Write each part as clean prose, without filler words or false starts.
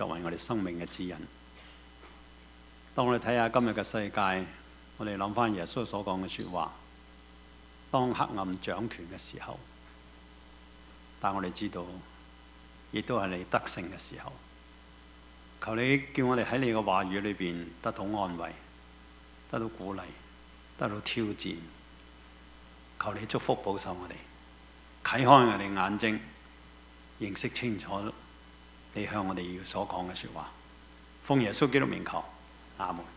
作為我哋生命嘅指引。當我哋睇下今日嘅世界，我哋諗翻耶穌所講嘅説話，當黑暗掌權嘅時候，但我哋知道，亦都係你得勝嘅時候。求你叫我哋喺你嘅話語裏邊得到安慰，得到鼓勵，得到挑戰。求你祝福保守我哋，啟開我哋眼睛，認識清楚你向我哋要所講嘅説話。奉耶穌基督名求，阿門。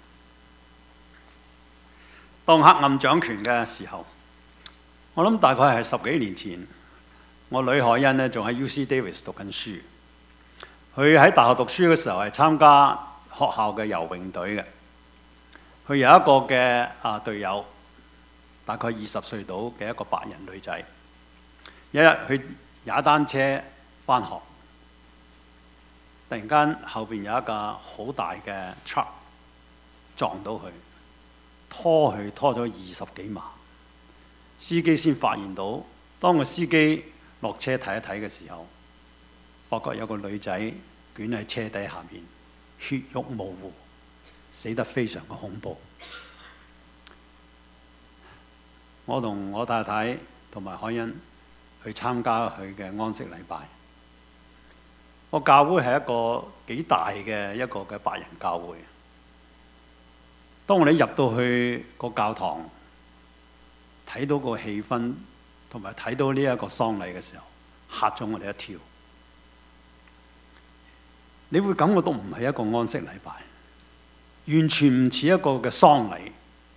當黑暗掌權嘅時候，我諗大概係10幾年前，我女海欣呢仲喺 UC Davis 讀緊書。佢喺大學讀書嘅時候係參加學校嘅游泳隊嘅。佢有一個嘅隊友，大概20歲到嘅一個白人女仔。有一日佢踩單車返學，突然間後邊有一架好大嘅 truck 撞到佢，拖咗20幾碼。司機先發現到，當個司機落車睇一睇嘅時候，發覺有個女仔捲喺車底下面，血肉模糊，死得非常嘅恐怖。我同我太太同埋海欣去參加佢嘅安息禮拜。個教會係一個幾大嘅一個嘅白人教會。當我哋入到去個教堂，睇到個氣氛同埋睇到呢一個喪禮嘅時候，嚇咗我哋一跳。你會感覺到唔係一個安息禮拜，完全唔似一個嘅喪禮。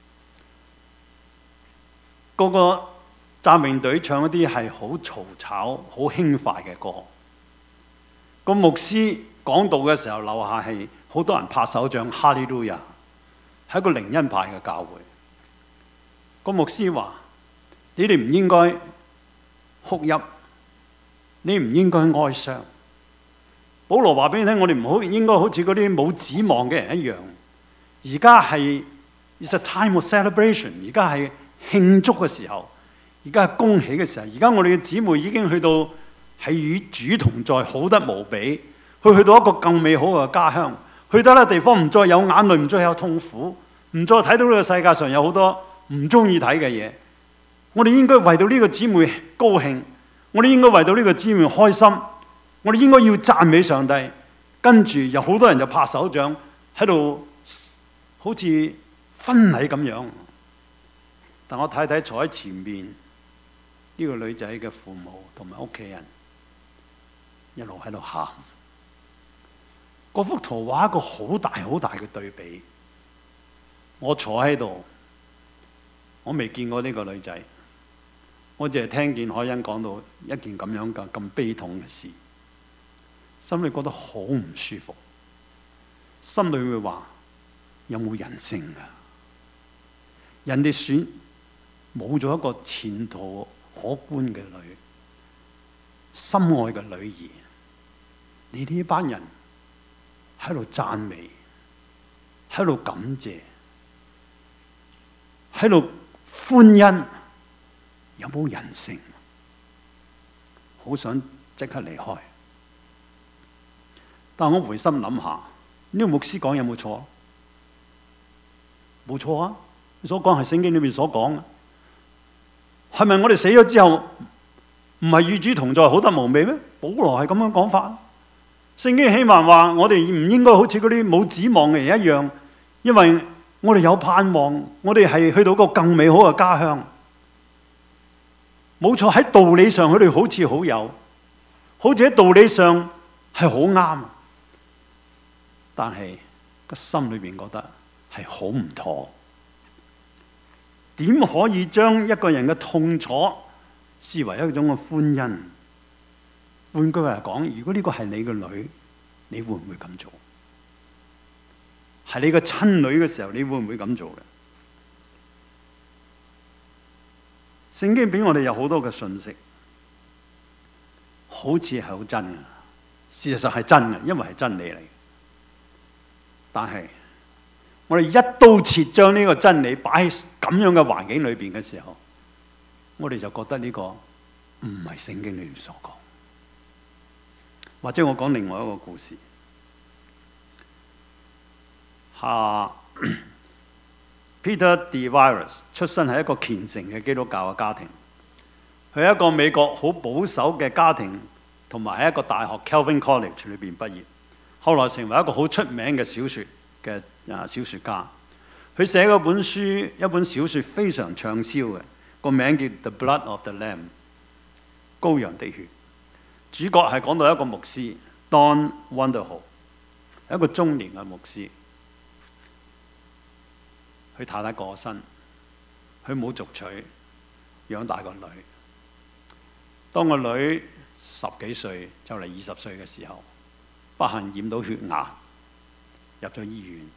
個讚美隊唱一啲係好嘈吵、好輕快嘅歌。個牧師講道嘅時候，樓下係好多人拍手掌，哈利路亞，係一個靈恩派嘅教會。個牧師話：你哋唔應該哭泣，你唔應該哀傷。保羅話俾你聽，我哋唔應該好似嗰啲冇指望嘅人一樣。而家係 It's a time of celebration， 而家係慶祝嘅時候，而家係恭喜嘅時候。而家我哋嘅姊妹已經去到係與主同在，好得無比。去到一個更美好嘅家鄉，去到呢個地方唔再有眼淚，唔再有痛苦，唔再睇到呢個世界上有好多唔中意睇嘅嘢。我哋應該為到呢個姊妹高興，我哋應該為到呢個姊妹開心，我哋應該要讚美上帝。跟住有好多人就拍手掌喺度，好似婚禮咁樣。但我太太坐喺前面，呢個女仔嘅父母同埋屋企人一路喺度喊。嗰幅圖畫一個好大好大嘅對比。我坐喺度，我未見過呢個女仔，我淨係聽見海欣講到一件咁樣嘅咁悲痛嘅事，心裏覺得好唔舒服，心裏會話：有冇人性啊？人哋冇咗一個前途可觀嘅女，心愛嘅女兒，你呢班人喺度讚美，喺度感謝，喺度歡欣，有冇人性？好想即刻離開。但我回心諗下，呢個牧師講有冇錯？冇錯啊！你所講係聖經裏面所講嘅。係咪我哋死咗之後唔係與主同在，好得無味咩？保羅係咁樣講法。聖經起碼話我哋唔應該好似嗰啲冇指望嘅人一樣，因為我哋有盼望，我哋係去到個更美好嘅家鄉。冇錯，喺道理上佢哋好似好有，好似喺道理上係好啱，但係個心裏邊覺得係好唔妥。點可以將一個人嘅痛楚視為一種嘅歡欣？換句話講，如果呢個係你嘅女，你會唔會咁做？係你嘅親女嘅時候，你會唔會咁做嘅？聖經俾我哋有好多嘅信息，好似係好真嘅，事實上係真嘅，因為係真理嚟。但係我哋一刀切將呢個真理擺喺咁樣嘅環境裏邊嘅時候，我哋就覺得呢個唔係聖經裏面所講。或者我講另外一個故事， Peter DeVries 出身係一個虔誠嘅基督教嘅家庭，佢係一個美國好保守嘅家庭，同埋喺一個大學 Calvin College 裏邊畢業，後來成為一個好出名嘅小説家。佢寫嗰本書，一本小説非常暢銷嘅，個名叫《The Blood of the Lamb》，羔羊的血。主角係講到一個牧師 Don Wonderhall， 係一個中年嘅牧師。佢太太過身，佢冇續娶，養大個女。當個女10幾歲，就嚟20歲嘅時候，不幸染到血癌，入咗醫院。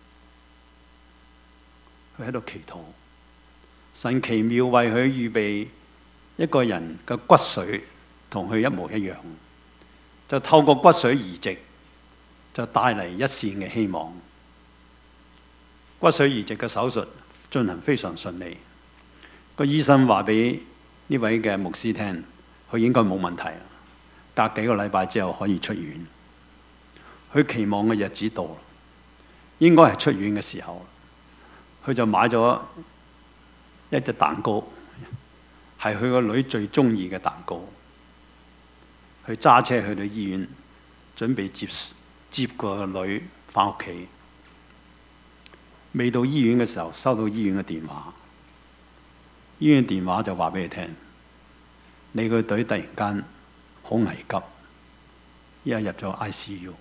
佢喺度祈禱，神奇妙為佢預備一個人嘅骨髓同佢一模一樣，就透過骨髓移植，就帶嚟一線嘅希望。骨髓移植嘅手術進行非常順利，個醫生話俾呢位嘅牧師聽，佢應該冇問題，隔幾個禮拜之後可以出院。佢期望嘅日子到，應該係出院嘅時候，佢就買咗一隻蛋糕，係佢個女最中意嘅蛋糕。佢揸車去到醫院，準備接個女返屋企。未到醫院嘅時候，收到醫院嘅電話。醫院電話就話俾佢聽：你個女突然間好危急，一入咗 ICU。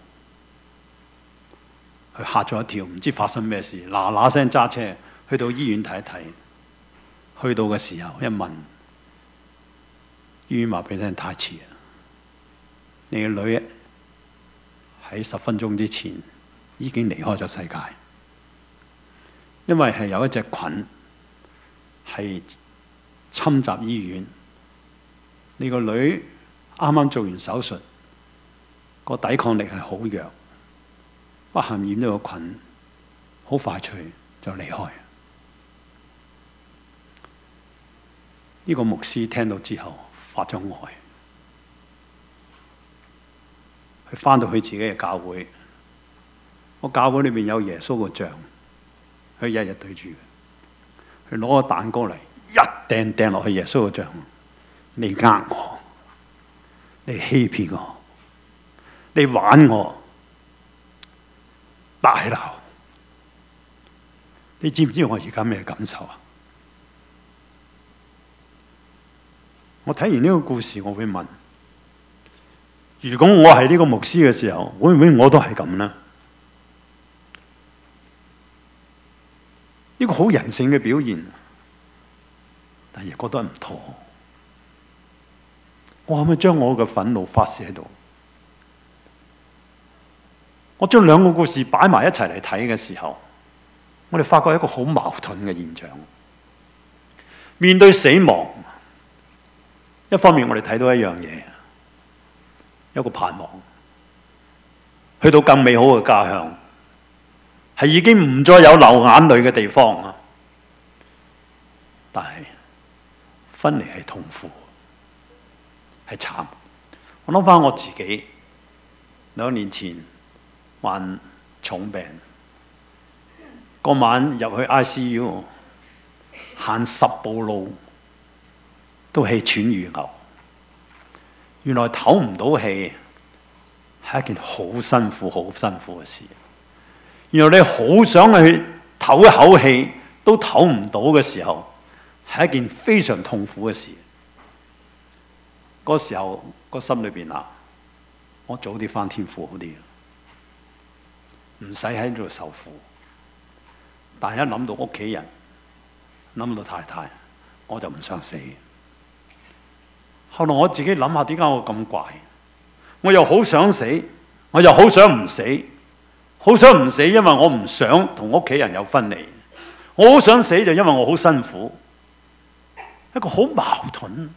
佢嚇咗一跳，唔知發生咩事，嗱嗱聲揸車去到醫院睇一睇。去到嘅時候一問，醫院話俾你聽太遲啦，你個女喺10分鐘之前已經離開咗世界。因為係有一隻菌係侵襲醫院，你個女啱啱做完手術，個抵抗力係好弱，不幸染咗個菌，好快脆就離開。呢個牧師聽到之後發咗呆，佢返到佢自己嘅教會，個教會裏面有耶穌個像。佢日日對住佢，攞個蛋糕嚟一掟落去耶穌個像。你呃我，你欺騙我，你玩我，大鬧。你知唔知我而家咩感受啊？我睇完呢個故事，我會問：如果我係呢個牧師嘅時候，會唔會我都係咁呢？呢個好人性嘅表現，但係覺得唔妥。我可唔可以將我嘅憤怒發泄喺度？我將兩個故事擺埋一齊嚟睇嘅時候，我哋發覺一個好矛盾嘅現象。面對死亡，一方面我哋睇到一樣嘢，有個盼望，去到更美好嘅家鄉。係已經唔再有流眼淚嘅地方啊！但係分離係痛苦，係慘。我諗翻我自己2年前患重病，嗰晚入去 ICU， 行10步路都氣喘如牛。原來唞唔到氣係一件好辛苦嘅事。原來你好想去唞一口氣都唞唔到嘅時候，係一件非常痛苦嘅事。嗰時候個心裏邊啊，我早啲返天父好啲，唔使喺度受苦。但係一諗到屋企人，諗到太太，我就唔想死。後來我自己諗下，點解我咁怪？我又好想死，我又好想唔死。好想唔死，因為我唔想同屋企人有分離。我好想死，就因為我好辛苦。一個好矛盾。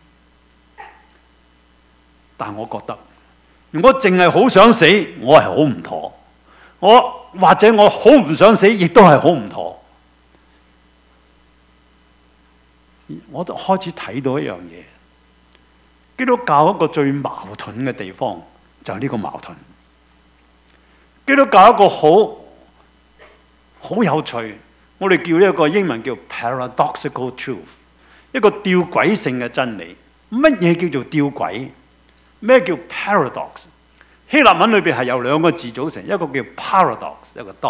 但我覺得，如果淨係好想死，我係好唔妥。或者我好唔想死，亦都係好唔妥。我就開始睇到一樣嘢，基督教一個最矛盾嘅地方就係呢個矛盾。基督教一個好好有趣。我哋叫呢一個英文叫 paradoxical truth， 一個吊詭性嘅真理。乜嘢叫做吊詭？咩叫 paradox？ 希臘文裏邊係由兩個字組成，一個叫 paradox， 一個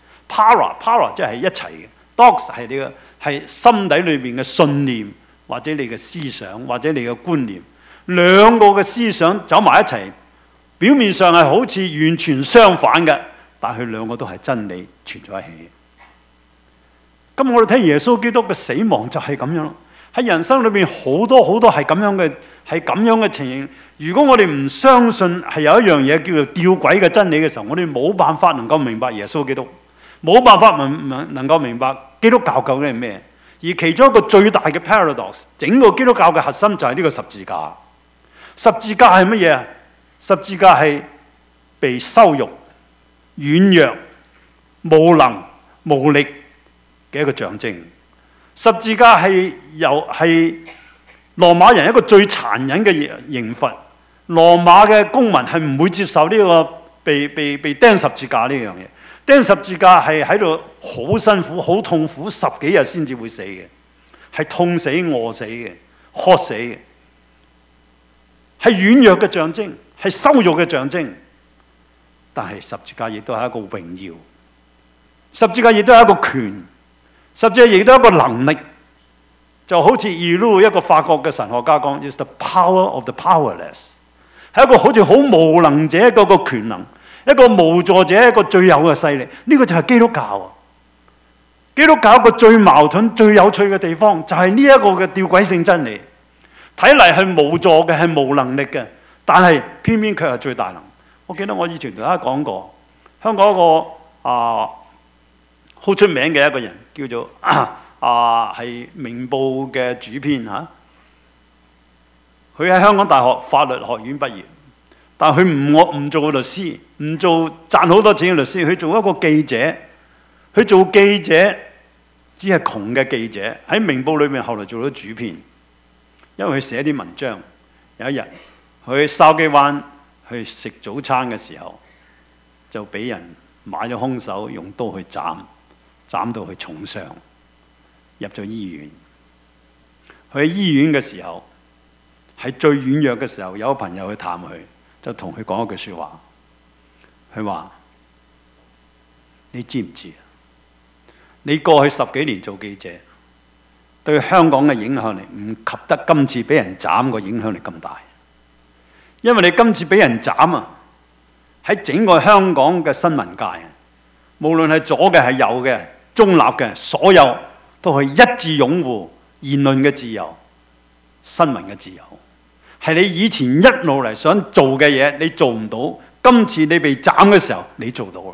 dox。para 即係一齊嘅 ，dox 係你嘅係心底裏邊嘅信念，或者你嘅思想，或者你嘅觀念。兩個嘅思想走埋一齊，表面上係好似完全相反嘅，但係佢兩個都係真理存在一起。咁我哋睇耶穌基督嘅死亡就係咁樣咯。喺人生裏邊好多係咁樣嘅情形。如果我哋唔相信係有一樣嘢叫做吊詭嘅真理嘅時候，我哋冇辦法能夠明白耶穌基督，冇辦法能夠明白基督教究竟係咩。而其中一個最大嘅 paradox， 整個基督教嘅核心就係呢個十字架。十字架係乜嘢啊？十字架係被羞辱、軟弱、無能、無力嘅一個象徵。十字架係羅馬人一個最殘忍嘅刑罰。羅馬嘅公民係唔會接受呢個被釘十字架呢樣嘢。釘十字架係喺度好辛苦、好痛苦，10幾日先至會死嘅，係痛死、餓死嘅、渴死嘅，係軟弱嘅象徵，係羞辱嘅象徵。但係十字架亦都係一個榮耀，十字架亦都係一個權，十字架亦都係一個能力。就好似 Elu 一個法國嘅神學家講 ，is the power of the powerless， 係一個好似好無能者嗰個權能，一個無助者一個最有嘅勢力。呢個就係基督教啊！基督教一個最矛盾、最有趣嘅地方就係呢一個嘅吊詭性真理。睇嚟係無助嘅，係無能力嘅，但係偏偏卻係最大能。我記得我以前同大家講過，香港一個好出名嘅一個人叫做係明報嘅主編嚇。佢喺香港大學法律學院畢業，但係佢唔做律師，唔做賺好多錢嘅律師，佢做一個記者。佢做記者只係窮嘅記者，喺明報裏面後來做咗主編，因為佢寫啲文章。有一日佢去筲箕灣去食早餐嘅時候，就俾人買咗兇手用刀去斬到佢重傷，入咗醫院。佢喺醫院嘅時候，係最軟弱嘅時候，有個朋友去探佢，就同佢講一句説話。佢話：你知唔知啊？你過去10幾年做記者，對香港嘅影響力唔及得今次俾人斬個影響力咁大。因為你今次俾人斬啊，喺整個香港嘅新聞界，無論係左嘅係右嘅、中立嘅，所有都係一致擁護言論嘅自由、新聞嘅自由。係你以前一路嚟想做嘅嘢，你做唔到。今次你被斬嘅時候，你做到啦。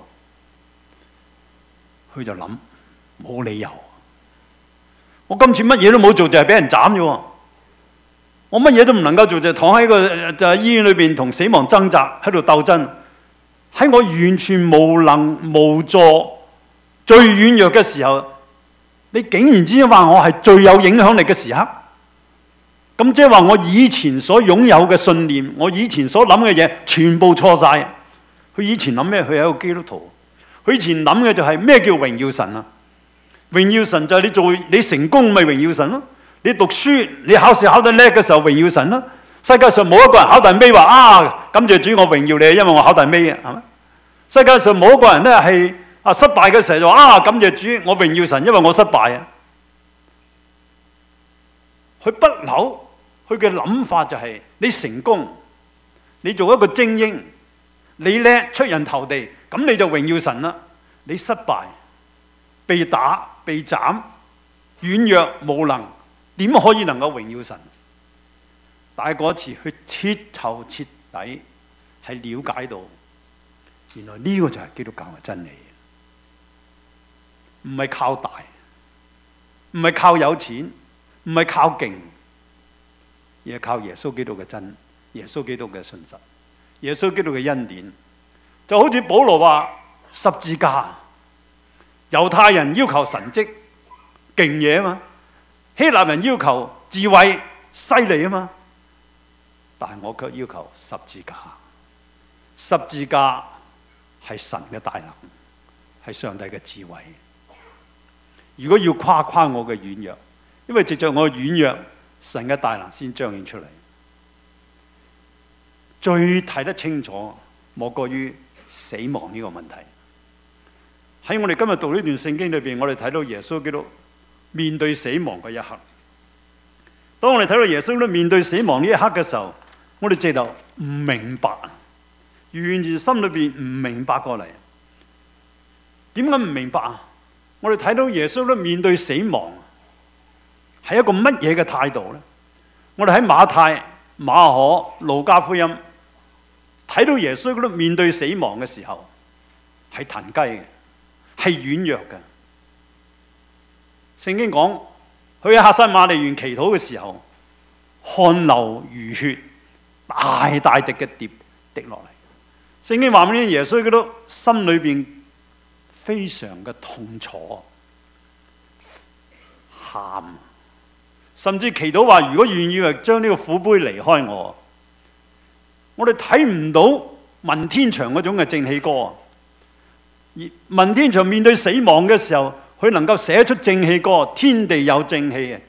佢就諗，冇理由。我今次乜嘢都冇做，就係俾人斬啫。我乜嘢都唔能夠做，就係躺喺個醫院裏邊同死亡掙扎，喺度鬥爭。喺我完全無能無助、最軟弱嘅時候，你竟然之話我係最有影響力嘅時刻。咁即係話我以前所擁有嘅信念，我以前所諗嘅嘢，全部錯晒。佢以前諗咩？佢係一個基督徒。佢以前諗嘅就係咩叫榮耀神啊？榮耀神就係你成功咪榮耀神咯。你讀書你考試考得叻嘅時候榮耀神咯。世界上冇一個人考大尾話感謝主我榮耀你，因為我考大尾啊，係咪？世界上冇一個人咧係失敗嘅時候就話感謝主我榮耀神，因為我失敗啊。佢不嬲。佢嘅諗法就係你成功，你做一個精英，你叻出人頭地，咁你就榮耀神啦。你失敗、被打、被斬、軟弱無能，點可以能夠榮耀神？但係嗰次佢徹頭徹底係了解到，原來呢個就係基督教嘅真理，唔係靠大，唔係靠有錢，唔係靠勁。而係靠耶穌基督嘅真，耶穌基督嘅信實，耶穌基督嘅恩典。就好似保羅話十字架，猶太人要求神蹟勁嘢啊嘛，希臘人要求智慧犀利啊嘛，但係我卻要求十字架。十字架係神嘅大能，係上帝嘅智慧， 如果要誇我嘅軟弱，因為藉着我嘅軟弱，神嘅大能先彰顯出嚟。最睇得清楚，莫過於死亡呢個問題。喺我哋今日讀呢段聖經裏邊，我哋睇到耶穌基督面對死亡嘅一刻。當我哋睇到耶穌基督面對死亡呢一刻嘅時候，我哋直頭唔明白，完全心裏邊唔明白過嚟。點解唔明白啊？我哋睇到耶穌基督面對死亡係一個乜嘢嘅態度呢？我哋喺馬太、馬可、路加福音睇到耶穌基督面對死亡嘅時候係騰雞嘅，係軟弱嘅。聖經講佢喺客西馬尼園祈禱嘅時候，汗流如血，大大滴嘅滴落嚟。聖經話俾你聽，耶穌基督心裏邊非常嘅痛楚，喊，甚至祈禱話：如果願意將呢個苦杯離開我。我哋睇唔到文天祥嗰種嘅正氣歌。而文天祥面對死亡嘅時候，佢能夠寫出正氣歌，天地有正氣嘅。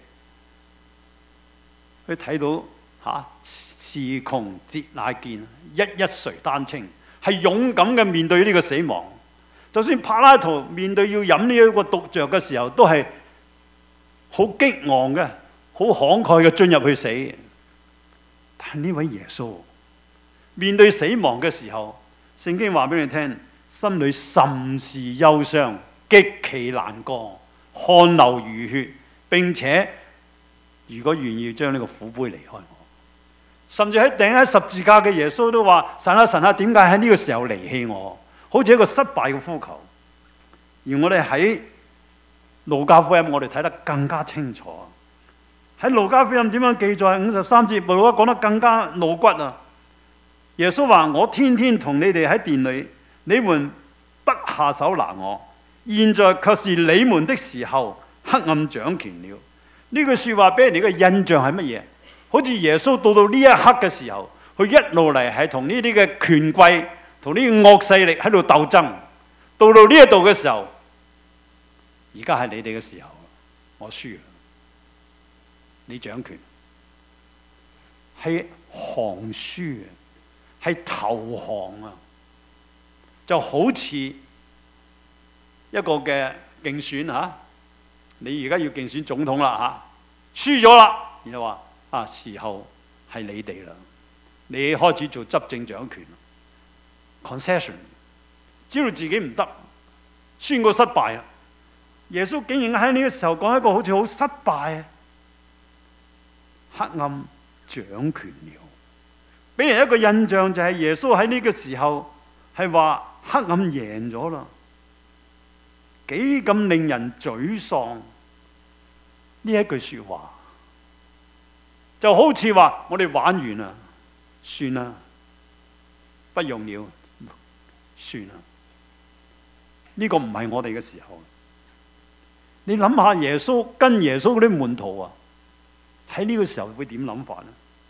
佢睇到時窮節乃見，一一垂丹青，係勇敢嘅面對呢個死亡。就算柏拉圖面對要飲呢一個毒藥嘅時候，都係好激昂嘅，好慷慨嘅進入去死。但呢位耶穌面對死亡嘅時候，聖經話俾你聽，心裏甚是憂傷，極其難過，汗流如血，並且如果願意將呢個苦杯離開我，甚至喺釘喺十字架嘅耶穌都話：神啊神啊，點解喺呢個時候離棄我？好似一個失敗嘅呼求。而我哋喺路加福音，我哋睇得更加清楚。喺路加福音點樣記載53節，路加講得更加露骨啊！耶穌話：我天天同你哋喺殿裏，你們不下手拿我，現在卻是你們的時候，黑暗掌權了。呢句說話俾人哋嘅印象係乜嘢？好似耶穌到呢一刻嘅時候，佢一路嚟係同呢啲嘅權貴同呢啲惡勢力喺度鬥爭，到呢一度嘅時候，而家係你哋嘅時候，我輸啦，你掌權，係降輸啊，係投降啊，就好似一個嘅競選吓，你而家要競選總統啦吓，輸咗啦，然後話時候係你哋啦，你開始做執政掌權 ，concession， 知道自己唔得，宣告失敗啊！耶穌竟然喺呢個時候講一個好似好失敗，黑暗掌權了，俾人一個印象就係耶穌喺呢個時候係話黑暗贏咗啦，幾咁令人沮喪呢一句說話，就好似話我哋玩完啦，算啦，不用了，算啦，呢個唔係我哋嘅時候。你諗下耶穌跟耶穌嗰啲門徒啊，喺呢個時候會點諗法呢？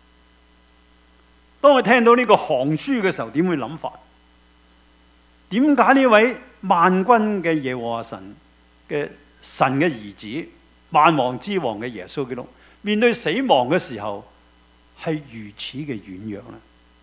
當佢聽到呢個降書嘅時候，點會諗法？點解呢位萬軍嘅耶和華神嘅兒子，萬王之王嘅耶穌基督，面對死亡嘅時候係如此嘅軟弱呢？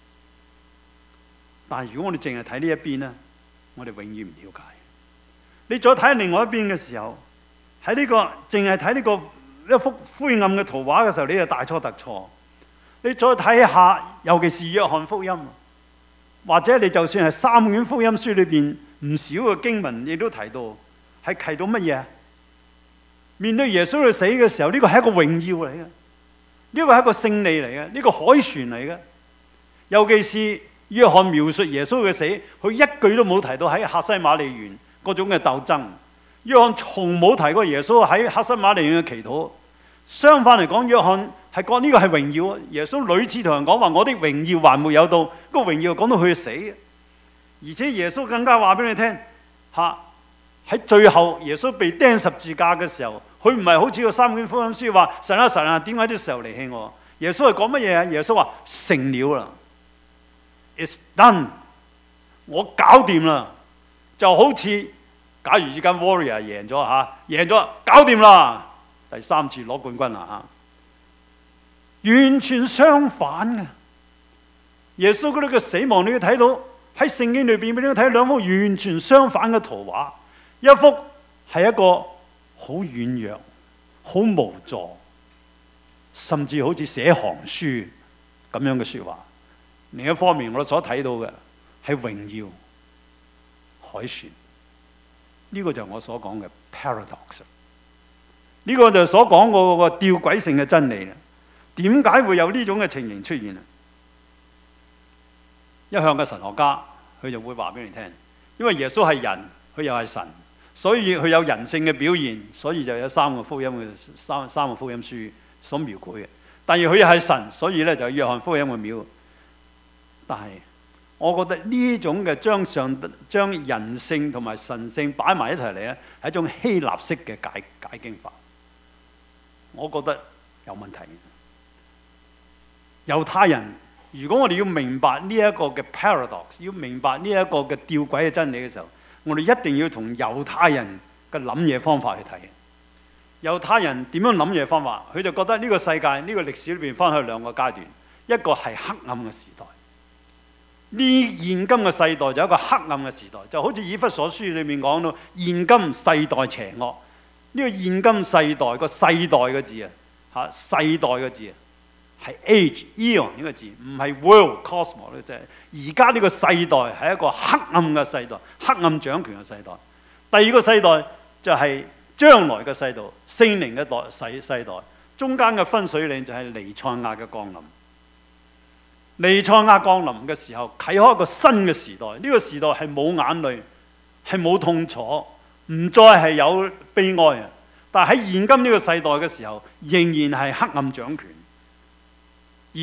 但係如果我哋淨係睇呢一邊呢，我哋永遠唔了解。你再睇另外一邊嘅時候，喺呢個淨係睇呢個一幅灰暗嘅圖畫嘅時候，你就大錯特錯。你再睇下，尤其是約翰福音，或者你就算係三卷福音書裏邊唔少嘅經文，亦都提到係提到乜嘢？面對耶穌去死嘅時候，呢個係一個榮耀嚟嘅，呢個係一個勝利嚟嘅，呢個凱旋嚟嘅。尤其是約翰描述耶穌嘅死，佢一句都冇提到喺客西馬尼園嗰種嘅鬥爭。約翰從冇提過耶穌喺客西馬尼園嘅祈禱，相反嚟講，約翰係講呢個係榮耀。耶穌屢次同人講話：我的榮耀還沒有到。個榮耀講到佢死，而且耶穌更加話俾你聽喺最後耶穌被釘十字架嘅時候，佢唔係好似個三卷福音書話：神啊神啊，點解呢時候離棄我？耶穌係講乜嘢啊？耶穌話：成了啦 ，It's done， 我搞掂啦，就好似假如依間 Warrior 贏咗贏咗，搞掂啦，第3次攞冠軍啦完全相反嘅。耶穌嗰啲嘅死亡，你要睇到喺聖經裏邊，俾你睇兩幅完全相反嘅圖畫。一幅係一個好軟弱、好無助，甚至好似寫行書咁樣嘅說話。另一方面，我哋所睇到嘅係榮耀、凱旋。呢個就係我所講嘅 paradox。呢個就係所講嗰個吊詭性嘅真理啦。點解會有呢種嘅情形出現啊？一向嘅神學家佢就會話俾你聽，因為耶穌係人，佢又係神，所以佢有人性嘅表現，所以就有三個福音嘅三個福音書所描繪嘅。但係佢又係神，所以咧就約翰福音嘅描。但係我覺得呢種嘅將人性同埋神性擺埋一齊嚟咧，係一種希臘式嘅解經法。我覺得有問題。猶太人，如果我哋要明白呢一個嘅 paradox， 要明白呢一個嘅吊詭嘅真理嘅時候，我哋一定要從猶太人嘅諗嘢方法去睇。猶太人點樣諗嘢方法？佢就覺得呢個世界呢個歷史裏邊分開兩個階段，一個係黑暗嘅時代。呢現今嘅世代就係一個黑暗嘅時代，就好似以弗所書裏面講到現今世代邪惡。呢個現今世代個世代嘅字世代嘅字係 age eon 呢個字，唔係 world cosmos 咧，即係而家呢個世代係一個黑暗嘅世代，黑暗掌權嘅世代。第二個世代就係將來嘅世代，聖靈嘅世代，中間嘅分水嶺就係彌賽亞嘅降臨。彌賽亞降臨嘅時候，啟開一個新嘅時代。呢個時代係冇眼淚，係冇痛楚，唔再係有悲哀啊！但係喺現今呢個世代嘅時候，仍然係黑暗掌權。而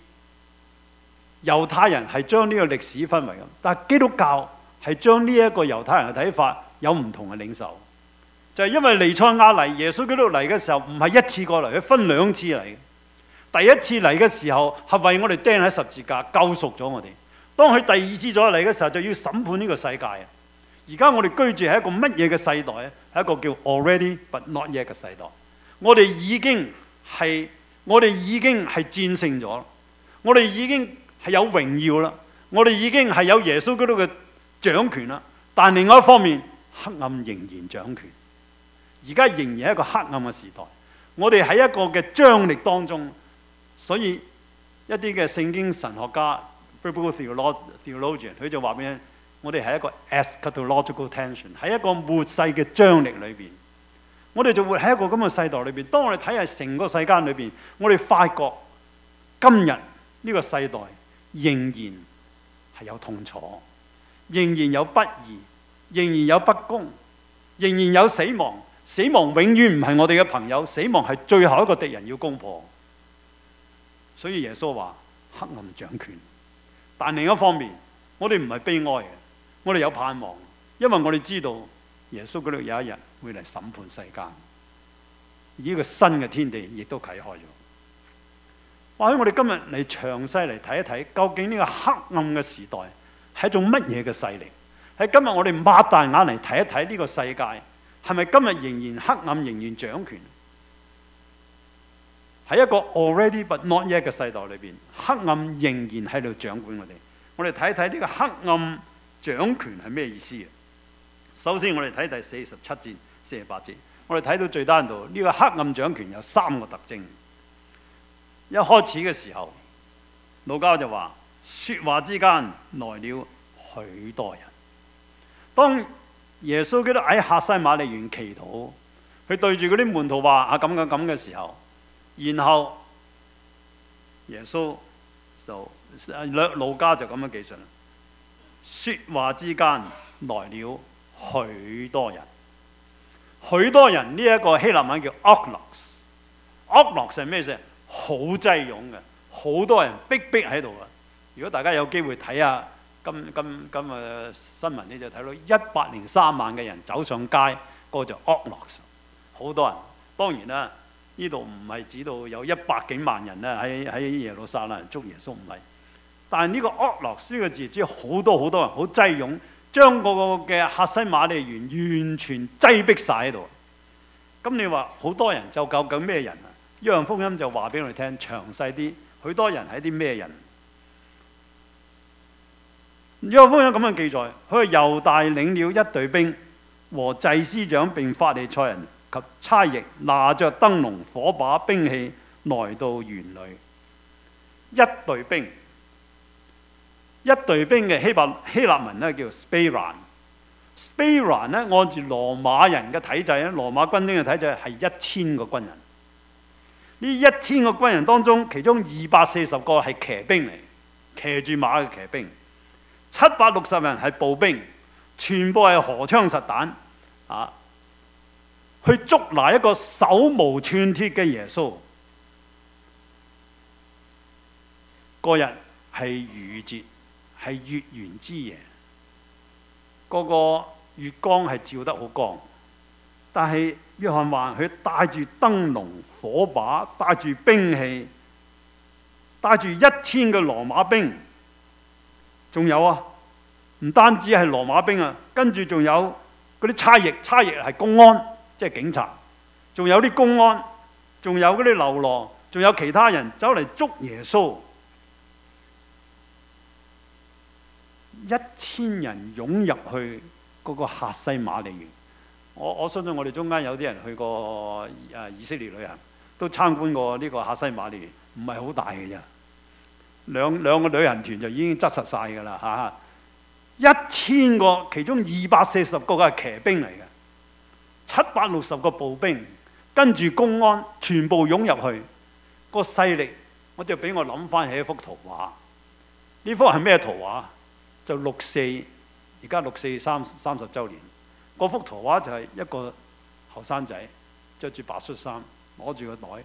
猶太人係將呢個歷史分為咁，但係基督教係將呢一個猶太人嘅睇法有唔同嘅領受。就係因為彌賽亞嚟，耶穌基督嚟嘅時候唔係一次過嚟，佢分兩次嚟嘅。第一次嚟嘅時候係為我哋釘喺十字架救贖咗我哋。當佢第二次再嚟嘅時候，就要審判呢個世界啊！而家我哋居住係一個乜嘢嘅世代咧？係一個叫 already but not yet 嘅世代。我哋已經係戰勝咗，我哋已經係有榮耀啦，我哋已經係有耶穌基督嘅掌權啦。但另外一方面，黑暗仍然掌權。而家仍然係一個黑暗嘅時代，我哋喺一個嘅張力當中。所以一啲嘅聖經神學家 Biblical theologian 佢就話俾你聽，我哋係一個 eschatological tension， 喺一個末世嘅張力裏邊。我哋就會喺一個咁嘅世代裏邊。當我哋睇下成個世間裏邊，我哋發覺今日呢個世代仍然係有痛楚，仍然有不義，仍然有不公，仍然有死亡。死亡永遠唔係我哋嘅朋友，死亡係最後一個敵人要攻破。所以耶穌話黑暗掌權，但另一方面，我哋唔係悲哀嘅，我哋有盼望，因為我哋知道耶穌嗰度有一日會嚟審判世間，而呢個新嘅天地亦都啟開咗。或者我哋今日嚟詳細嚟睇一睇，究竟呢個黑暗嘅時代係一種乜嘢嘅勢力？喺今日我哋擘大眼嚟睇一睇呢個世界，係咪今日仍然黑暗，仍然掌權？喺一個 already but not yet 嘅世代裏邊，黑暗仍然喺度掌管我哋。我哋睇一睇呢個黑暗掌權係咩意思嘅？首先我哋睇第47節、48節，我哋睇到最單度呢個黑暗掌權有3個特徵。一開始嘅時候，路加就話說話之間來了許多人。當耶穌基督喺客西馬尼園祈禱，佢對住嗰啲門徒話咁嘅時候，然後耶穌就路加就咁樣記述啦。說話之間來了許多人，許多人呢一個希臘文叫 oklos 係咩意？好擠擁嘅，好多人逼喺度啊！如果大家有機會睇下今日新聞，你就睇到103萬嘅人走上街，嗰個就 oklos， 好多人。當然啦，呢度唔係指到有100幾萬人咧喺耶路撒冷人捉耶穌，唔係。但係呢個 oklos 呢個字指好多人好擠擁， 將嗰個嘅客西馬尼園完全擠迫晒喺度。咁你話好多人就究竟咩人啊？約翰福音就話俾我哋聽詳細啲，許多人係啲咩人？約翰福音咁樣記載，佢話猶大領了一隊兵和祭司長並法利賽人及差役，拿着燈籠、火把、兵器來到園裏。一隊兵嘅希臘文咧叫 Speran。Speran 咧按住羅馬人嘅體制咧，羅馬軍兵嘅體制係1000個軍人。呢1000個軍人當中，其中240個係騎兵嚟，騎住馬嘅騎兵；760人係步兵，全部係荷槍實彈啊，去捉拿一個手無寸鐵嘅耶穌。嗰日係逾越節，係月圓之夜，嗰個月光係照得好光，但係約翰話佢帶住燈籠、火把，帶住兵器，帶住1000個羅馬兵，仲有啊，唔單止係羅馬兵啊，跟住仲有嗰啲差役係公安，即係警察，仲有啲公安，仲有嗰啲流浪，仲有其他人走嚟捉耶穌。1000人湧入去嗰個客西馬尼園。我相信我哋中間有啲人去過以色列旅行，都參觀過呢個客西馬尼園，唔係好大嘅啫。兩個旅行團就已經執實晒㗎啦嚇。1000個，其中240個係騎兵嚟嘅，760個步兵，跟住公安全部湧入去。個勢力，我就俾我諗翻起一幅圖畫。呢幅係咩圖畫？就6·4，而家6·430週年，嗰幅圖畫就係一個後生仔着住白恤衫，攞住個袋，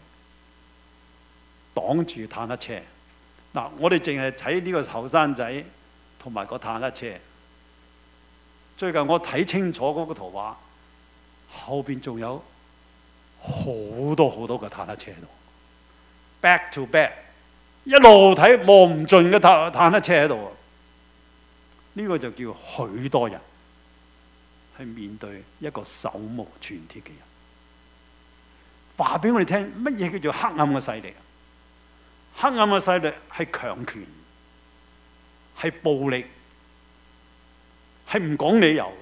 擋住坦克車。嗱，我哋淨係睇呢個後生仔同埋個坦克車。最近我睇清楚嗰個圖畫，後邊仲有好多個坦克車喺度 ，back to back， 一路睇望唔盡嘅坦克車喺度。呢個就叫許多人去面對一個手無寸鐵嘅人。話俾我哋聽，乜嘢叫做黑暗嘅勢力？黑暗嘅勢力係強權，係暴力，係唔講理由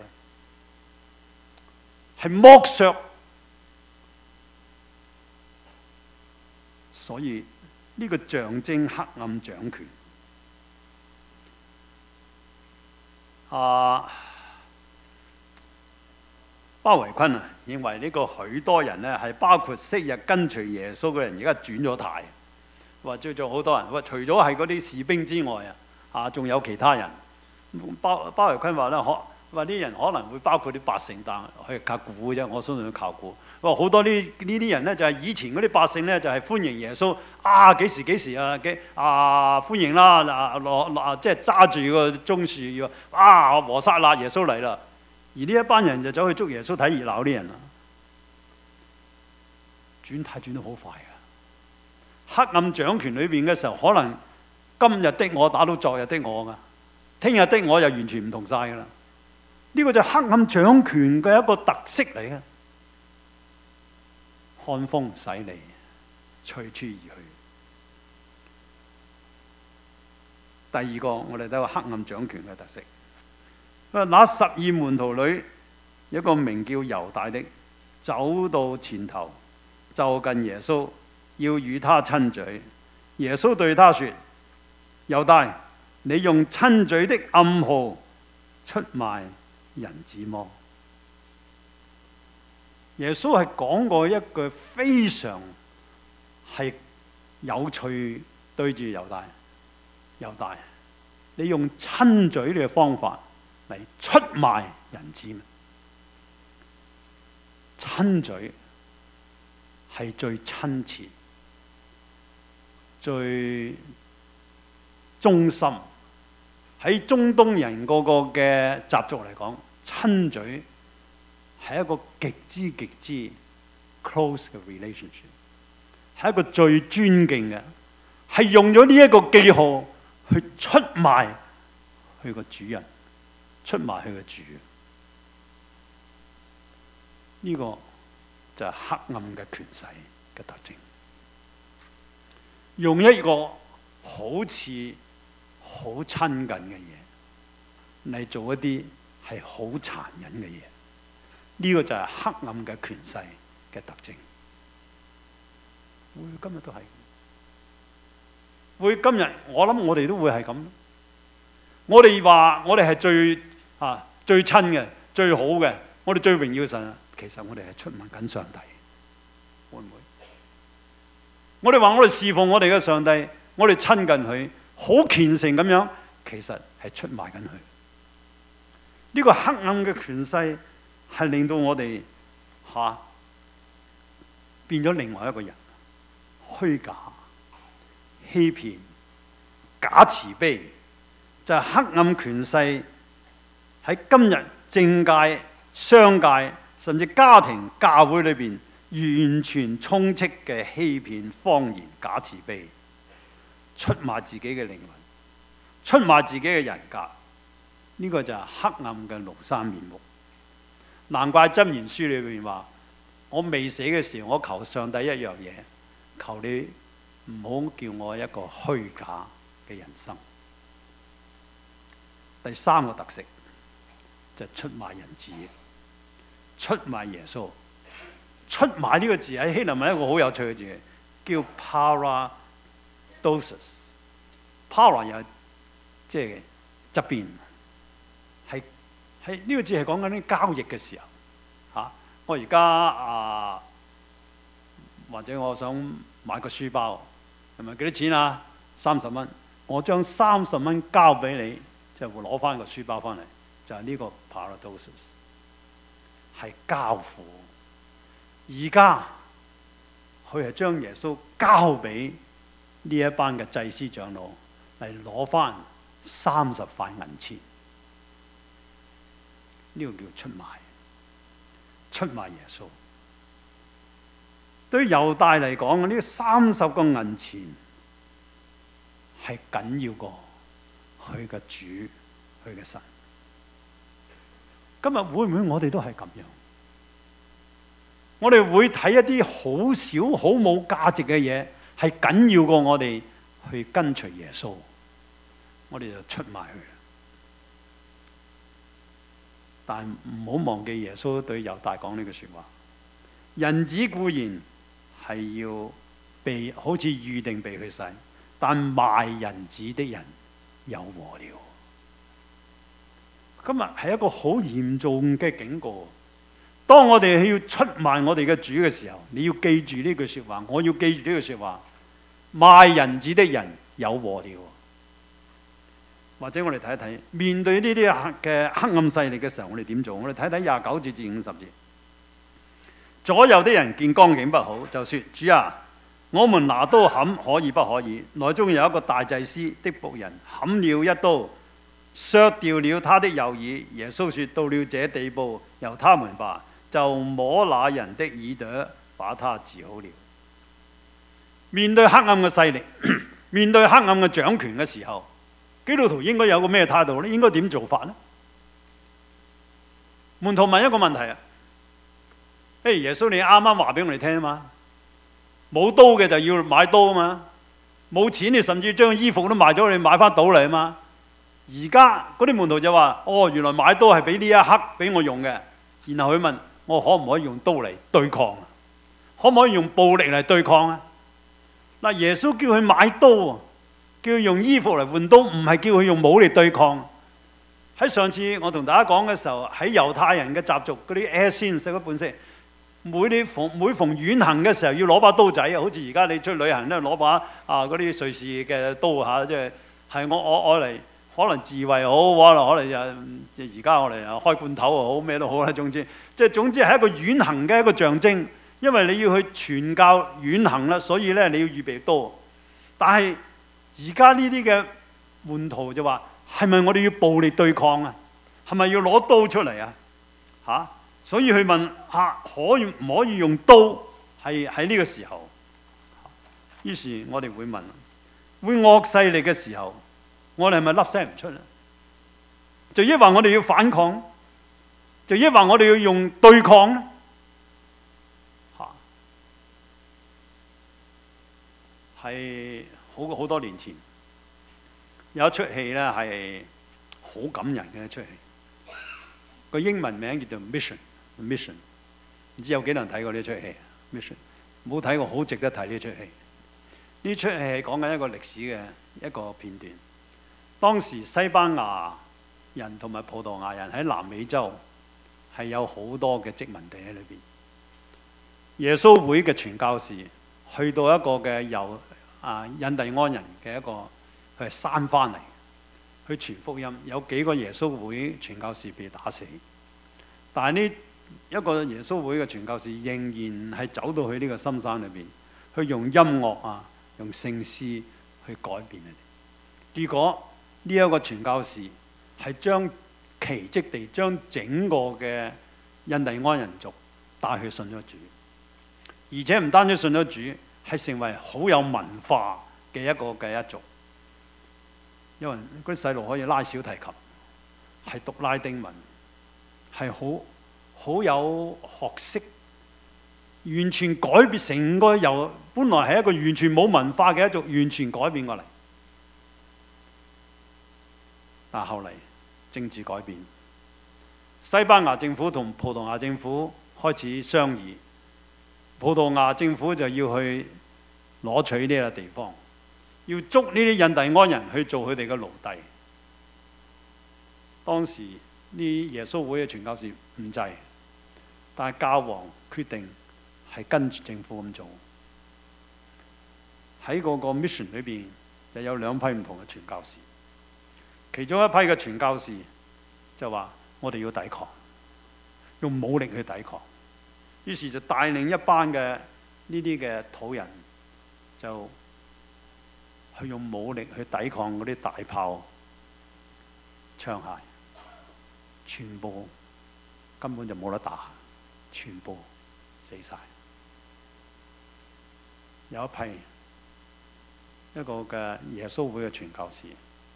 嘅，係剝削。所以呢個象徵黑暗掌權。包維坤認為呢個許多人呢係包括昔日跟隨耶穌嘅人，而家轉咗態，話最仲好多人。除咗係嗰啲士兵之外仲有其他人。包維坤話呢，話啲人可能會包括啲百姓，但係靠估啫。我相信佢靠估。話好多呢啲人呢，就係以前嗰啲百姓呢，就係歡迎耶穌幾時歡迎啦，即係揸住個棕樹和散那耶穌嚟啦。而呢一班人就走去捉耶穌睇熱鬧啲人啦。轉態轉得好快啊！黑暗掌權裏邊嘅時候，可能今日的我打到昨日的我噶，聽日的我又完全唔同晒噶啦。呢個就係黑暗掌權嘅一個特色嚟嘅。看風使嚟，隨處而去。第二個，我哋睇個黑暗掌權嘅特色。那12門徒裏，有一個名叫猶大的，走到前頭，就近耶穌，要與他親嘴。耶穌對他說：猶大，你用親嘴的暗號出賣人子麼？耶穌係講過一句非常係有趣，對住猶大，猶大，你用親嘴嘅方法嚟出賣人子。親嘴係最親切、最忠心。喺中東人嗰個嘅習俗嚟講，親嘴係一個極之 close 嘅 relationship， 係一個最尊敬嘅，係用咗呢一個記號去出賣佢個主人， 出賣佢嘅主。呢個就係黑暗嘅權勢嘅特徵，用一個好似好親近嘅嘢嚟做一啲係好殘忍嘅嘢。呢個就係黑暗嘅權勢嘅特徵。今日都係，今日我諗我哋都會係咁。我哋話我哋係最親嘅、最好嘅，我哋最榮耀嘅神。其實我哋係出賣緊上帝，會唔會？我哋話我哋侍奉我哋嘅上帝，我哋親近佢，好虔誠咁樣，其實係出賣緊佢。呢個黑暗嘅權勢係令到我哋變咗另外一個人，虛假、欺騙、假慈悲，就係黑暗權勢喺今日政界、商界，甚至家庭、教會裏邊完全充斥嘅欺騙、謊言、假慈悲，出賣自己嘅靈魂，出賣自己嘅人格。呢個就係黑暗嘅廬山面目。難怪箴言書裏面話：我未死嘅時候，我求上帝一樣嘢，求你唔好叫我一個虛假嘅人生。第三個特色就係出賣人子。出賣耶穌，出賣呢個字喺希臘文一個好有趣嘅字，叫 paradosis。para 又即係側邊，係呢個字係講緊啲交易嘅時候我而家或者我想買個書包，係咪幾多錢啊？30蚊，我將30蚊交俾你，就會攞翻個書包翻嚟，就係呢個 paradosis。係交付，而家佢係將耶穌交俾呢一班嘅祭司長老嚟攞翻30塊銀錢，呢個叫出賣，出賣耶穌。對於猶大嚟講，呢30個銀錢係緊要過佢嘅主，佢嘅神。今日會唔會我哋都係咁樣？我哋會睇一啲好少、好冇價值嘅嘢，係緊要過我哋去跟隨耶穌，我哋就出賣佢。但唔好忘記耶穌對猶大講呢句說話：人子固然係要被好似預定被去世，但賣人子的人有禍了。今日係一個好嚴重嘅警告。當我哋要出賣我哋嘅主嘅時候，你要記住呢句說話，我要記住呢句說話：賣人子的人有禍了。或者我哋睇一睇，面對呢啲嘅黑暗勢力嘅時候，我哋點做？我哋睇睇29節至50節。左右的人見光景不好，就說：主啊，我們拿刀砍可以不可以？內中有一個大祭司的僕人砍了一刀，削掉了他的右耳。耶穌說：到了這地步，由他們吧，就摸那人的耳朵，把他治好了。面對黑暗嘅勢力，面對黑暗嘅掌權嘅時候，基督徒應該有個咩態度呢？應該點做法呢？門徒問一個問題啊：耶穌你啱啱話俾我哋聽啊嘛，冇刀嘅就要買刀啊嘛，冇錢你甚至將衣服都賣咗，你買翻刀嚟啊嘛。而家嗰啲門徒就話：哦，原來買刀係俾呢一刻俾我用嘅。然後佢問：我可唔可以用刀嚟對抗啊？可唔可以用暴力嚟對抗啊？嗱，耶穌叫佢買刀，叫佢用衣服嚟換刀，唔係叫佢用武力對抗。喺上次我同大家講嘅時候，喺猶太人嘅習俗嗰啲 Essenes 嗰本色，每逢遠行嘅時候要攞把刀仔啊，好似而家你出去旅行咧攞把嗰啲瑞士嘅刀嚇，即係我嚟可能自衛好，可能而家我嚟開罐頭又好，咩都好啦。總之係一個遠行嘅一個象徵，因為你要去傳教遠行啦，所以咧你要預備刀。但係而家呢啲嘅門徒就話：係咪我哋要暴力對抗啊？係咪要攞刀出嚟啊？所以佢問可以唔可以用刀？係喺呢個時候。於是我哋會問：會惡勢力嘅時候，我哋係咪粒聲唔出咧？ 就抑或我哋要反抗？就抑或我哋要用對抗呢？係好多年前有一出戲咧，係好感人嘅一出戲。個英文名叫做 Mission。唔知有幾多人睇過呢出戲 Mission？ 冇睇過，好值得睇呢出戲。呢出戲係講緊一個歷史嘅一個片段。當時西班牙人同埋葡萄牙人喺南美洲係有好多嘅殖民地喺裏邊。耶穌會嘅傳教士去到一個嘅由印第安人嘅一個佢係山翻嚟去傳福音，有幾個耶穌會傳教士被打死，但係呢一個耶穌會嘅傳教士仍然係走到去呢個深山裏邊，去用音樂用聖詩去改變佢哋。結果呢一個傳教士係將奇蹟地將整個嘅印第安人族帶去信咗主，而且唔單止信咗主，係成為好有文化嘅一個嘅一族。因為嗰啲細路可以拉小提琴，係讀拉丁文，係好有學識，完全改變成個由本來係一個完全冇文化嘅一族，完全改變過嚟。但後嚟政治改變，西班牙政府同葡萄牙政府開始商議，葡萄牙政府就要去攞取呢個地方，要捉呢啲印第安人去做佢哋嘅奴隸。當時呢耶穌會嘅傳教士唔制，但係教皇決定係跟住政府咁做。喺嗰個 mission 裏邊就有兩批唔同嘅傳教士，其中一批嘅傳教士就話：我哋要抵抗，用武力去抵抗。於是就帶領一班嘅呢啲嘅土人，就去用武力去抵抗嗰啲大炮、槍械，全部根本就冇得打，全部死晒。有一批一個嘅耶穌會嘅傳教士，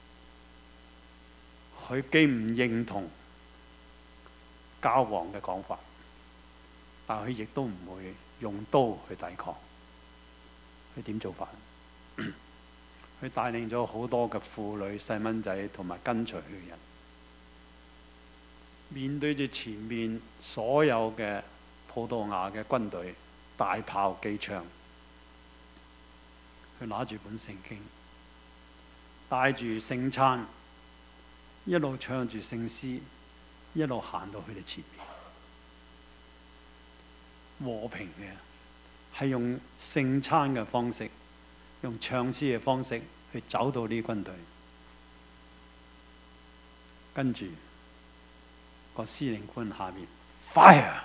佢既唔認同教皇嘅講法，但佢亦都唔會用刀去抵抗。佢點做法？佢帶領咗好多嘅婦女、細蚊仔同埋跟隨佢嘅人，面對住前面所有嘅葡萄牙嘅軍隊、大炮、機槍，佢拿住本聖經，帶住聖餐，一路唱住聖詩，一路行到佢哋前面，和平嘅係用聖餐嘅方式，用唱詩嘅方式去走到呢啲軍隊，跟住個司令官下面 fire，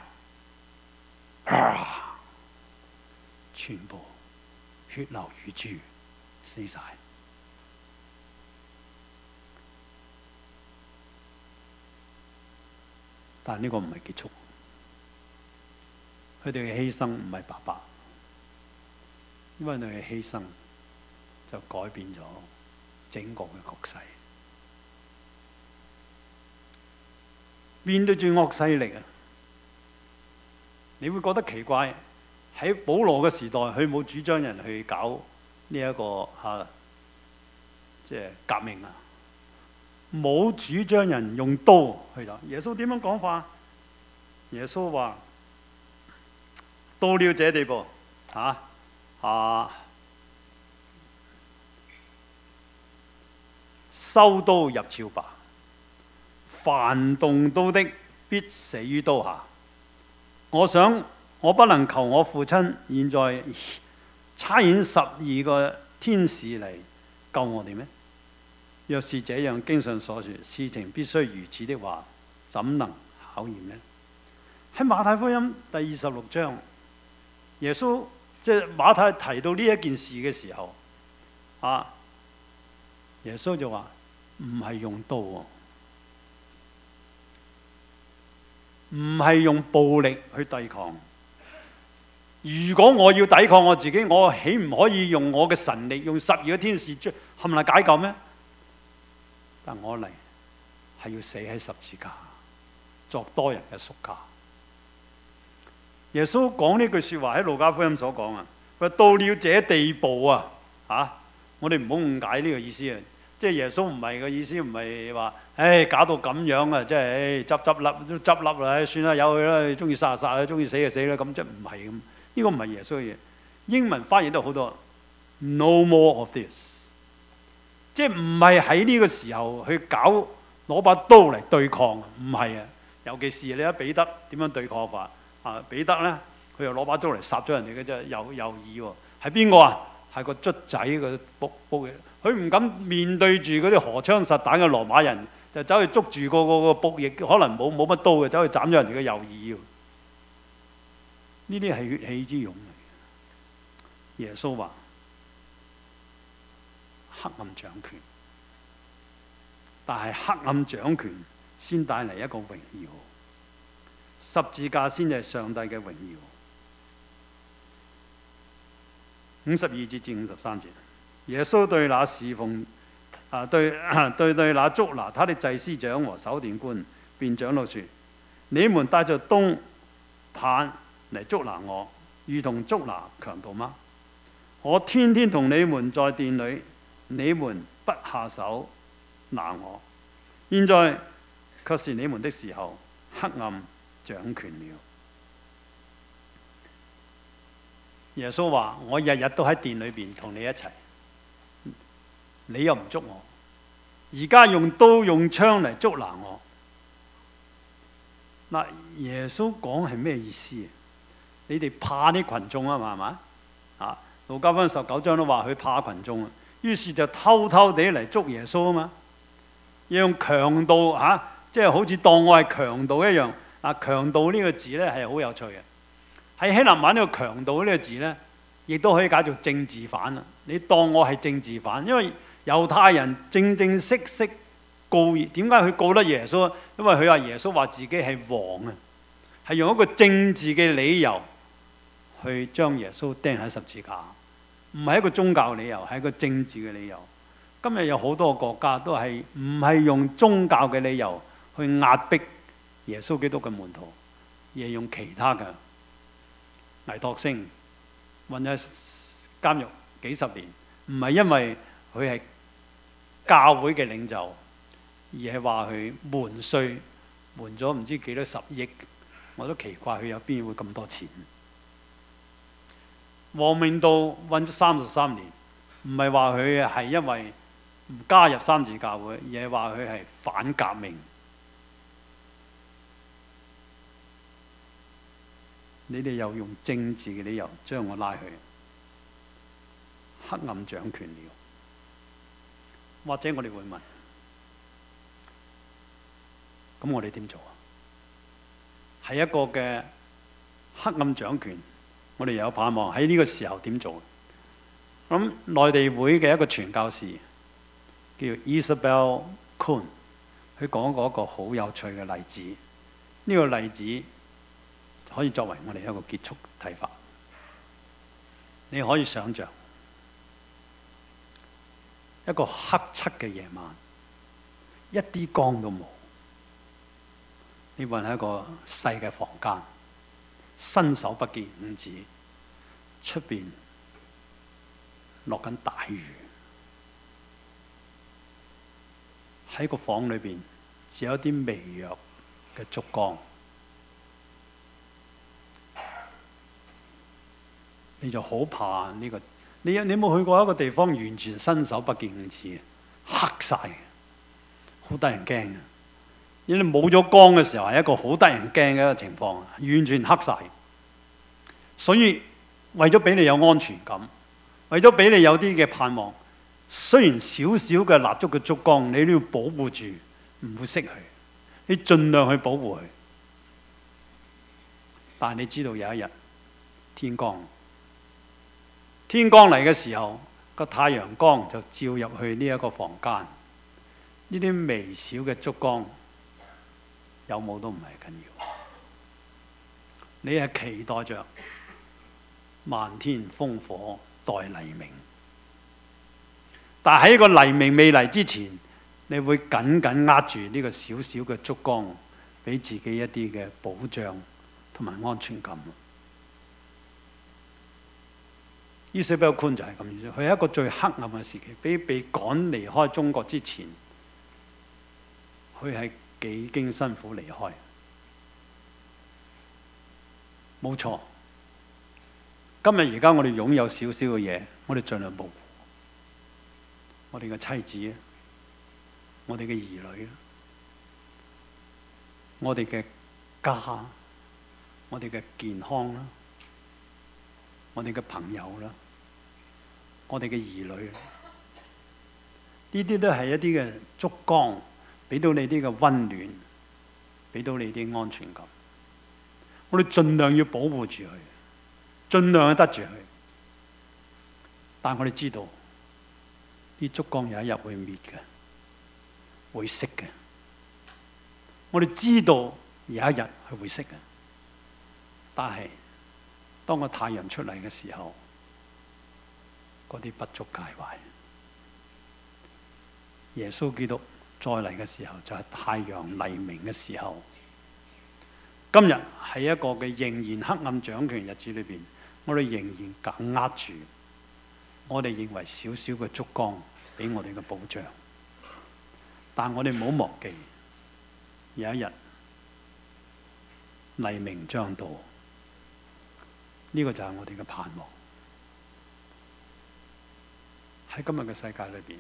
全部血流如注，死晒。但呢個唔係結束，佢哋嘅犧牲唔係白白，因為佢哋嘅犧牲就改變咗整個嘅局勢。面對住惡勢力啊，你會覺得奇怪。喺保羅嘅時代，佢冇主張人去搞呢一個即係革命啊，冇主張人用刀去打。耶穌點樣講法？耶穌話：到了這地步，收刀入鞘吧，凡動刀的必死於刀下。我想我不能求我父親現在差遣12個天使嚟救我哋咩？若是這樣，經上所說事情必須如此的話，怎能考驗呢？喺馬太福音第26章，耶穌即係馬太提到呢一件事嘅時候，耶穌就話唔係用刀喎，唔係用暴力去抵抗。如果我要抵抗我自己，我豈唔可以用我嘅神力，用12個天使冚唪唥解救咩？但我嚟係要死喺十字架，作多人嘅贖價。耶穌講呢句説話喺路加福音所講啊，佢話到了這地步啊，我哋唔好誤解呢個意思啊，即係耶穌唔係個意思，唔係話搞到咁樣啊，即係執笠都執笠啦，算啦，由佢啦，中意殺就殺啦，中意死就死啦，咁即係唔係咁？呢個唔係耶穌嘅嘢。英文翻譯都好多 ，no more of this， 即係唔係喺呢個時候去攞把刀嚟對抗，唔係啊。尤其是你睇彼得點樣對抗法啊？彼得咧，佢又攞把刀嚟殺咗人哋嘅啫，有意喎。係邊個啊？係個卒仔個僕嘅，佢唔敢面對住嗰啲荷槍實彈嘅羅馬人，就走去捉住個僕役，可能冇乜刀嘅，走去斬咗人哋嘅右耳喎。呢啲係血氣之勇嚟嘅。耶穌話：黑暗掌權，但係黑暗掌權先帶嚟一個榮耀，十字架先係上帝嘅榮耀。52節至53節，耶穌對那侍奉對那捉拿他的祭司長和守殿官便長老說：你們帶着刀棒嚟捉拿我，如同捉拿強盜嗎？我天天同你們在殿裏，你們不下手拿我，現在卻是你們的時候，黑暗掌權了。耶穌話：我日日都喺殿裏邊同你一齊，你又唔捉我，而家用刀用槍嚟捉拿我。嗱，耶穌講係咩意思？你哋怕啲群眾啊嘛，係嘛？路加福音19章都話佢怕群眾啊，於是就偷偷地嚟捉耶穌啊嘛，要用強盜即係好似當我係強盜一樣。強盜呢個字咧係好有趣嘅。喺希臘文呢個強盜呢個字呢，亦都可以解做政治犯啦。你當我係政治犯，因為猶太人正式告，點解佢告得耶穌？因為佢話耶穌話自己係王啊，係用一個政治嘅理由去將耶穌釘喺十字架，唔係一個宗教理由，係一個政治嘅理由。今日有好多個國家都係唔係用宗教嘅理由去壓迫耶穌基督嘅門徒，而係用其他嘅倪柝聲混喺監獄幾十年，唔係因為佢係教會嘅領袖，而係話佢瞞稅瞞咗唔知幾多10億，我都奇怪佢有邊會咁多錢。王明道混咗33年，唔係話佢係因為唔加入三自教會，而係話佢係反革命。你哋又用政治嘅理由將我拉去，黑暗掌權了。或者我哋會問：咁我哋點做啊？係一個嘅黑暗掌權，我哋有盼望喺呢個時候點做？咁內地會嘅一個傳教士叫 Isabel Kuhn， 佢講過一個好有趣嘅例子。呢個例子可以作為我哋一個結束睇法。你可以想像一個黑漆嘅夜晚，一啲光都冇。你揾喺一個細嘅房間，伸手不見五指，出邊落緊大雨。喺個房裏邊只有啲微弱嘅燭光。你就好怕呢個，你有冇去過一個地方完全伸手不見五指，黑晒，好得人驚嘅。因為你冇咗光嘅時候係一個好得人驚嘅一個情況，完全黑晒。所以為咗俾你有安全感，為咗俾你有啲嘅盼望，雖然少少嘅蠟燭嘅燭光，你都要保護住，唔會熄佢。你盡量去保護佢，但係你知道有一日天光嚟嘅時候，個太陽光就照入去呢一個房間，呢啲微小嘅燭光有冇都唔係緊要，你係期待着漫天烽火待黎明，但喺個黎明未嚟之前， 你會緊緊握住呢個小小嘅燭光，俾自己一啲嘅保障同埋安全感。伊莎貝爾寬就係咁樣，佢係一個最黑暗嘅時期，被趕離開中國之前，佢係幾經辛苦離開。冇錯，今日而家我哋擁有少少嘅嘢，我哋盡量保護我哋嘅妻子，我哋嘅兒女，我哋嘅家，我哋嘅健康啦，我哋嘅朋友啦，我哋嘅兒女，呢啲都係一啲嘅燭光，俾到你啲嘅溫暖，俾到你啲安全感。我哋盡量要保護住佢，盡量去得住佢。但我哋知道，啲燭光有一日會滅嘅，會熄嘅。我哋知道有一日係會熄嘅，但係當個太陽出嚟嘅時候，嗰啲不足介懷。耶穌基督再嚟嘅時候，就係太陽黎明嘅時候。今日喺一個嘅仍然黑暗掌權日子裏邊，我哋仍然緊握住我哋認為少少嘅燭光俾我哋嘅保障。但我哋唔好忘記，有一日黎明將到，呢個就係我哋嘅盼望。喺今日嘅世界裏邊，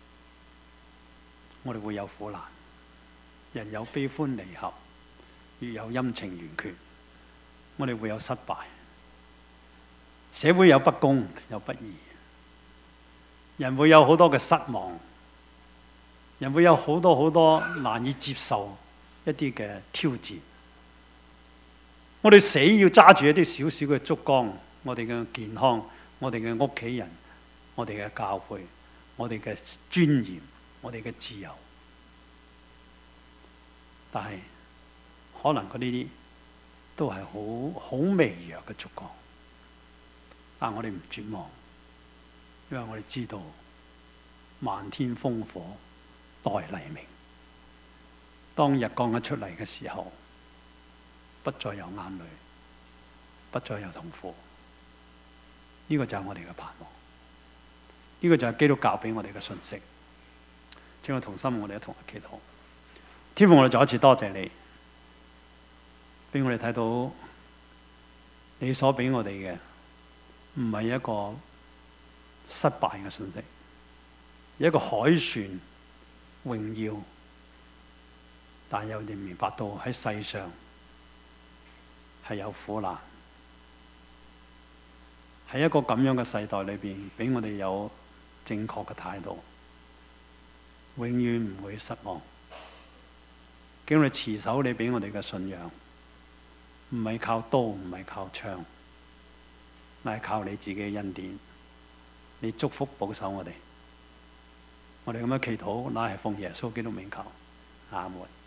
我哋會有苦難，人有悲歡離合，月有陰晴圓缺，我哋會有失敗，社會有不公有不義，人會有好多嘅失望，人會有好多難以接受一啲嘅挑戰。我哋死要揸住一啲少少嘅燭光，我哋嘅健康，我哋嘅屋企人，我哋嘅教會，我哋嘅尊嚴，我哋嘅自由。但係可能嗰啲都係好微弱嘅燭光，但我哋唔絕望，因為我哋知道漫天烽火待黎明。當日光一出嚟嘅時候，不再有眼淚，不再有痛苦。呢個就係我哋嘅盼望，呢個就係基督教俾我哋嘅信息。請我同心，我哋一同去祈禱。天父，我哋再一次多謝你，俾我哋睇到你所俾我哋嘅唔係一個失敗嘅信息，一個凱旋榮耀，但有人明白到喺世上係有苦難，喺一個咁樣嘅世代裏邊，俾我哋有正確嘅態度，永遠唔會失望。叫我哋持守你俾我哋嘅信仰，唔係靠刀，唔係靠槍，乃係靠你自己嘅恩典。你祝福保守我哋，我哋咁樣祈禱，乃係奉耶穌基督名求，阿門。